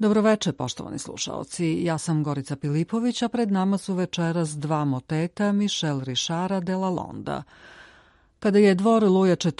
Dobroveče, poštovani slušaoci. Ja sam Gorica Pilipović, a pred nama su večeras dva moteta Michel Richarda de Lalonda. Kada je dvor Luja XIV.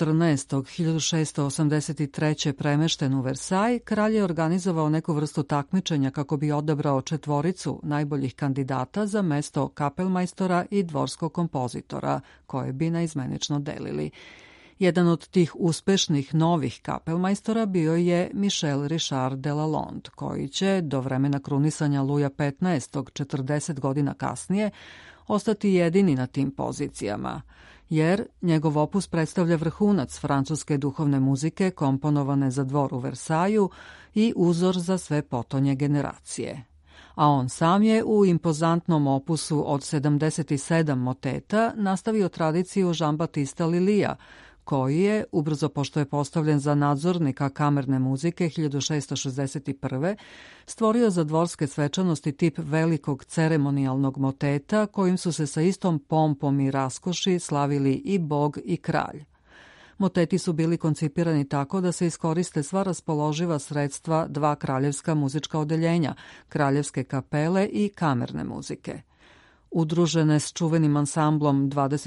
1683. premešten u Versaj, kralj je organizovao neku vrstu takmičenja kako bi odabrao četvoricu najboljih kandidata za mesto kapelmajstora i dvorskog kompozitora, koje bi naizmenično delili. Jedan od tih uspešnih novih kapelmajstora bio je Michel Richard de Lalonde, koji će, do vremena krunisanja Luja XV. 40 godina kasnije, ostati jedini na tim pozicijama, jer njegov opus predstavlja vrhunac francuske duhovne muzike komponovane za dvor u Versaju i uzor za sve potonje generacije. A on sam je u impozantnom opusu od 77 moteta nastavio tradiciju Jean-Baptista Lully'a, koji je, ubrzo pošto je postavljen za nadzornika kamerne muzike 1661. stvorio za dvorske svečanosti tip velikog ceremonijalnog moteta kojim su se sa istom pompom i raskoši slavili i bog i kralj. Moteti su bili koncipirani tako da se iskoriste sva raspoloživa sredstva dva kraljevska muzička odeljenja, kraljevske kapele i kamerne muzike. Udružene s čuvenim ansamblom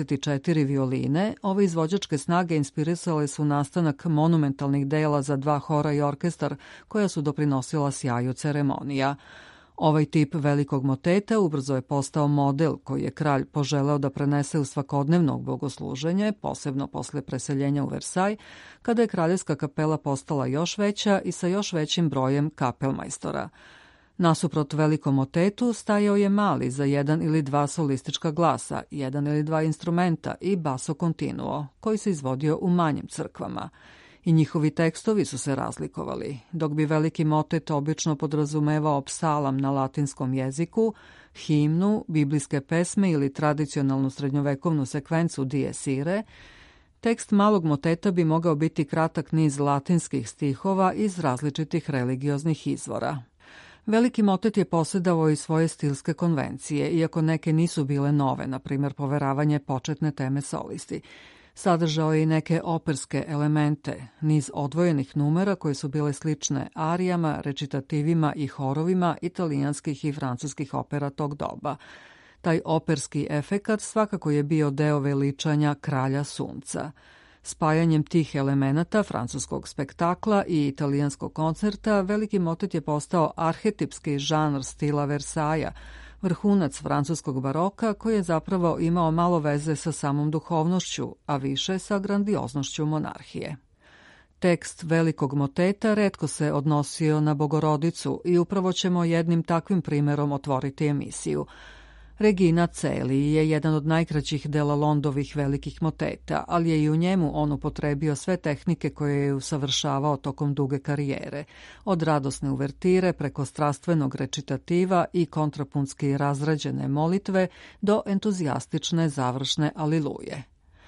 24 violine, ove izvođačke snage inspirisale su nastanak monumentalnih dela za dva hora i orkestar koja su doprinosila sjaju ceremonija. Ovaj tip velikog moteta ubrzo je postao model koji je kralj poželeo da prenese u svakodnevno bogosluženje, posebno posle preseljenja u Versaj, kada je kraljevska kapela postala još veća i sa još većim brojem kapelmajstora. Nasuprot velikom motetu stajao je mali za jedan ili dva solistička glasa, jedan ili dva instrumenta i basso continuo, koji se izvodio u manjim crkvama. I njihovi tekstovi su se razlikovali. Dok bi veliki motet obično podrazumevao psalam na latinskom jeziku, himnu, biblijske pesme ili tradicionalnu srednjovekovnu sekvencu dies irae, tekst malog moteta bi mogao biti kratak niz latinskih stihova iz različitih religioznih izvora. Veliki motet je posjedavao i svoje stilske konvencije, iako neke nisu bile nove, na primjer poveravanje početne teme solisti. Sadržao je i neke operske elemente, niz odvojenih numera koje su bile slične arijama, recitativima i horovima italijanskih i francuskih opera tog doba. Taj operski efekat svakako je bio deo veličanja kralja sunca. Spajanjem tih elemenata francuskog spektakla i italijanskog koncerta, veliki motet je postao arhetipski žanr stila Versaja, vrhunac francuskog baroka koji je zapravo imao malo veze sa samom duhovnošću, a više sa grandioznošću monarhije. Tekst velikog moteta retko se odnosio na Bogorodicu i upravo ćemo jednim takvim primerom otvoriti emisiju. Regina Celi je jedan od najkraćih de Lalondovih velikih moteta, ali je i u njemu on upotrebio sve tehnike koje je usavršavao tokom duge karijere, od radosne uvertire preko strastvenog recitativa i kontrapunski razrađene molitve do entuzijastične završne aliluje.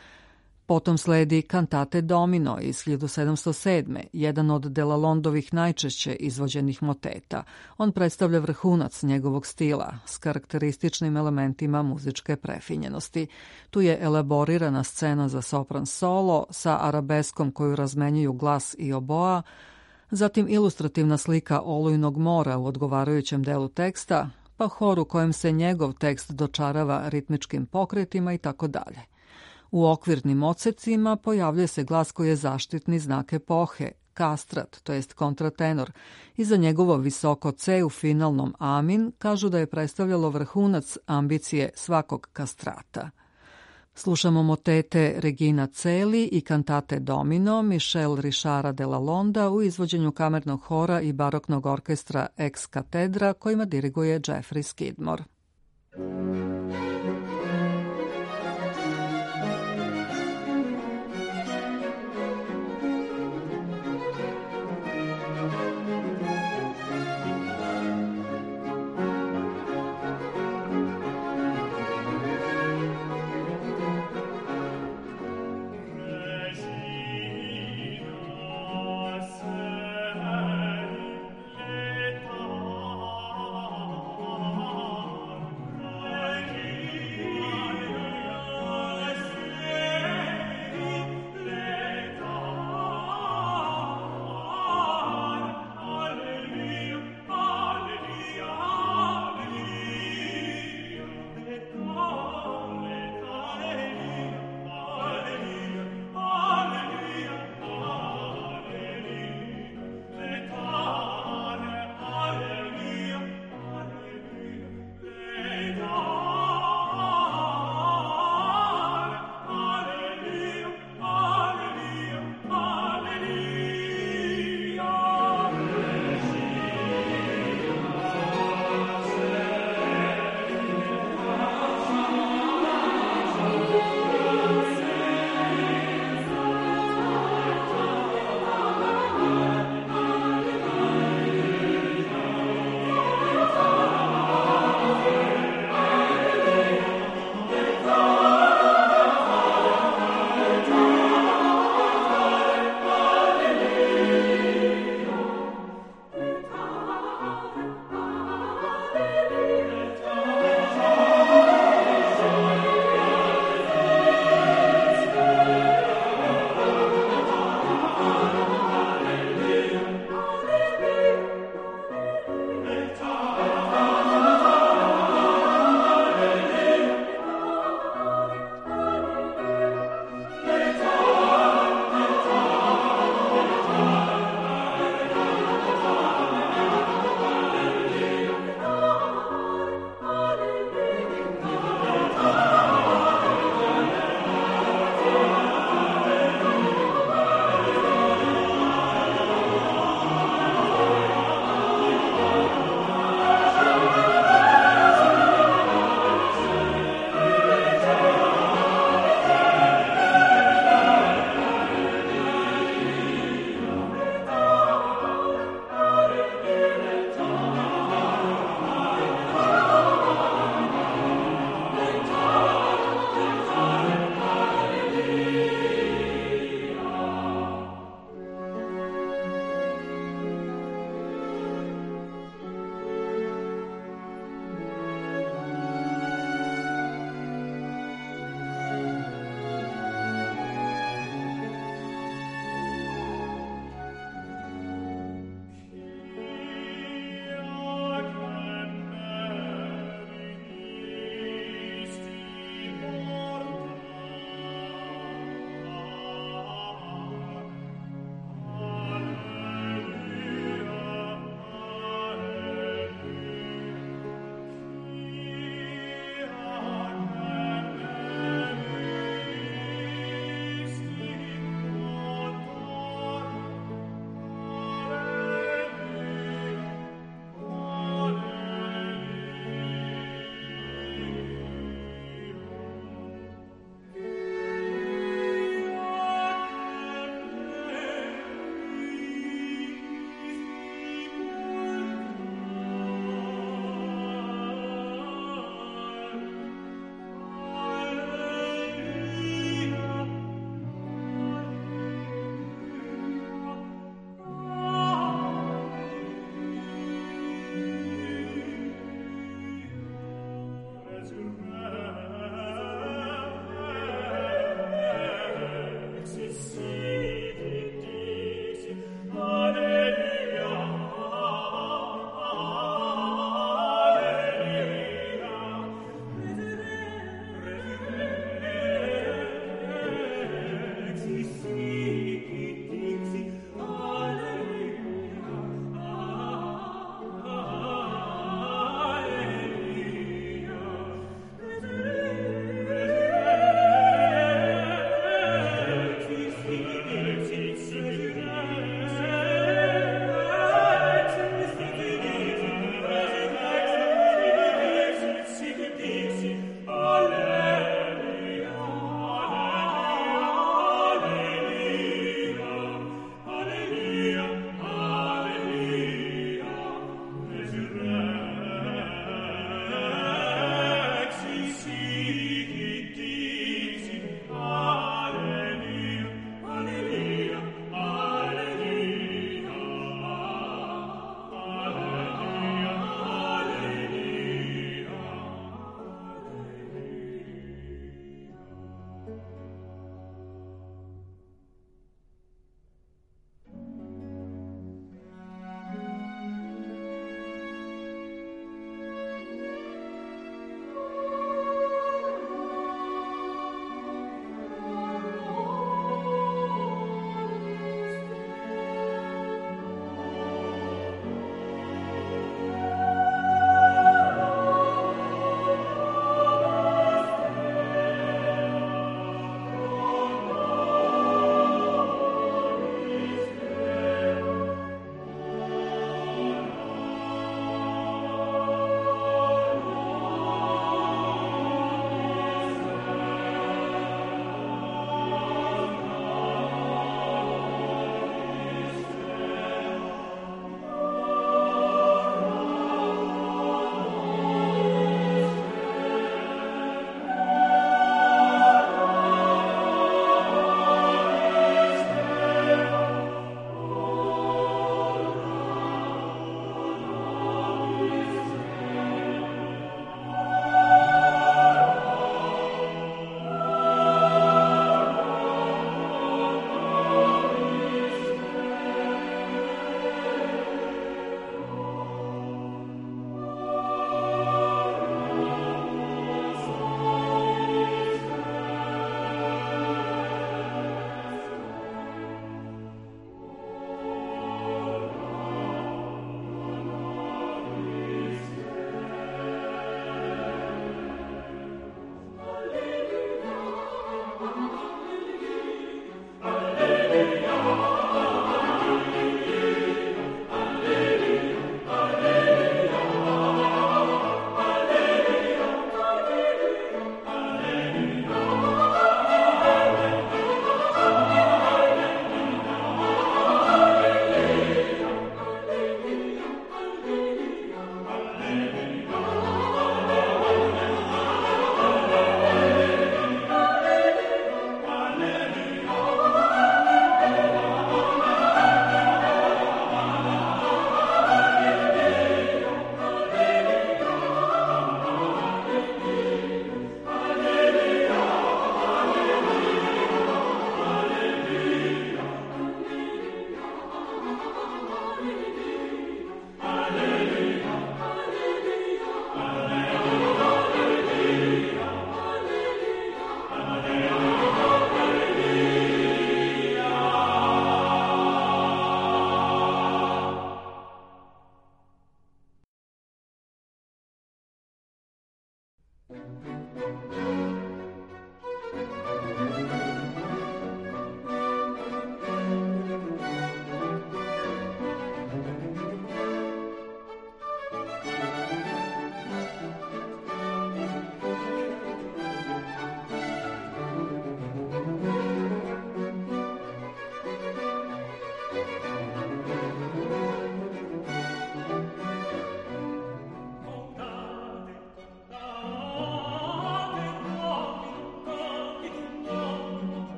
Potom sledi Cantate Domino iz 1707. jedan od de Lalondovih najčešće izvođenih moteta. On predstavlja vrhunac njegovog stila s karakterističnim elementima muzičke prefinjenosti. Tu je elaborirana scena za sopran solo sa arabeskom koju razmenjuju glas i oboa, zatim ilustrativna slika olujnog mora u odgovarajućem delu teksta, pa hor u kojem se njegov tekst dočarava ritmičkim pokretima i tako dalje. U okvirnim odsecima pojavljuje se glas koji je zaštitni znak epohe, kastrat, to jest kontratenor, i za njegovo visoko C u finalnom amin kažu da je predstavljalo vrhunac ambicije svakog kastrata. Slušamo motete Regina Celi i Cantate Domino Michel Richarda de Lalonda u izvođenju kamernog hora i baroknog orkestra Ex Cathedra kojima diriguje Jeffrey Skidmore.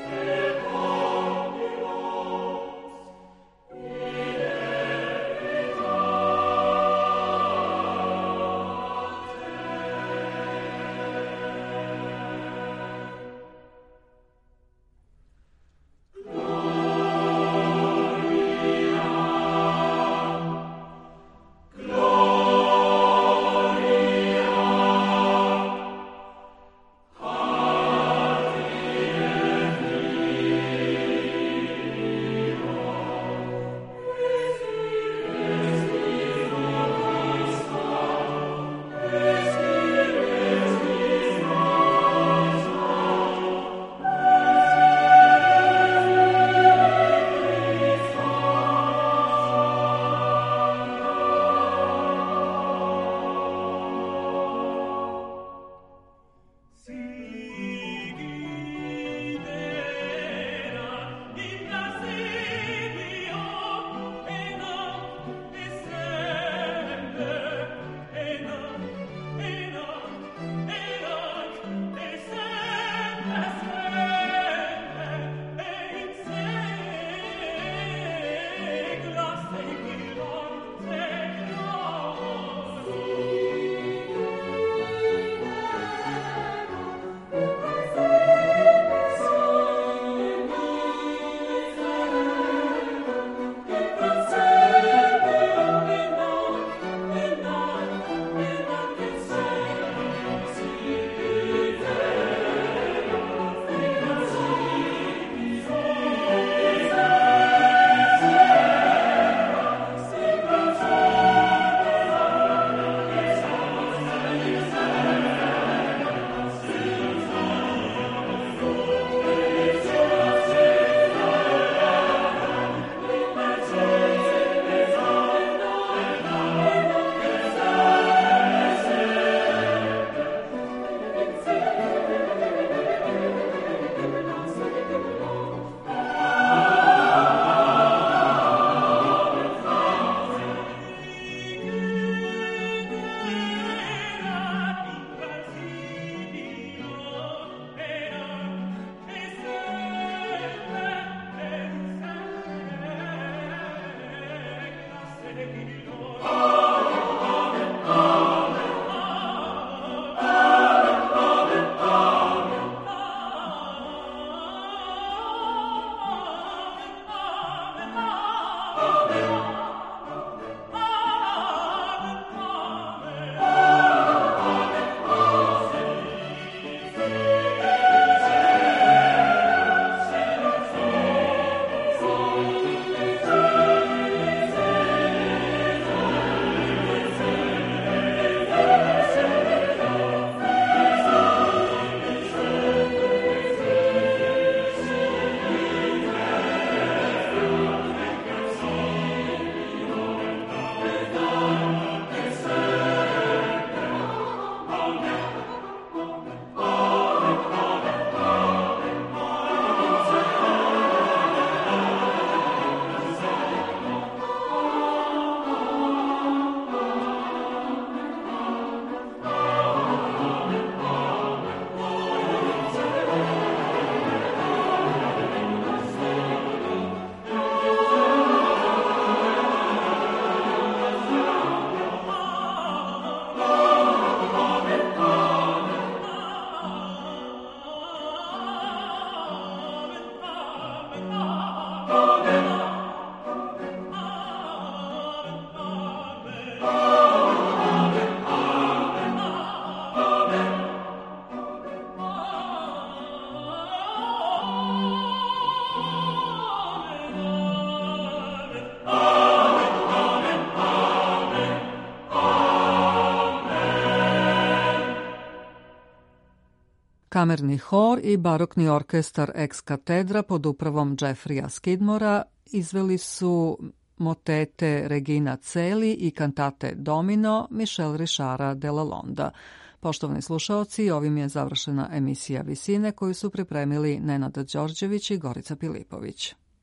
Kamerni hor i barokni orkestar Ex Katedra pod upravom Jeffreya Skidmora izveli su motete Regina Coeli i kantate Domino Michel Richarda de Lalonda. Poštovani slušaoci, ovim je završena emisija Visine koju su pripremili Nenad Đorđević i Gorica Pilipović.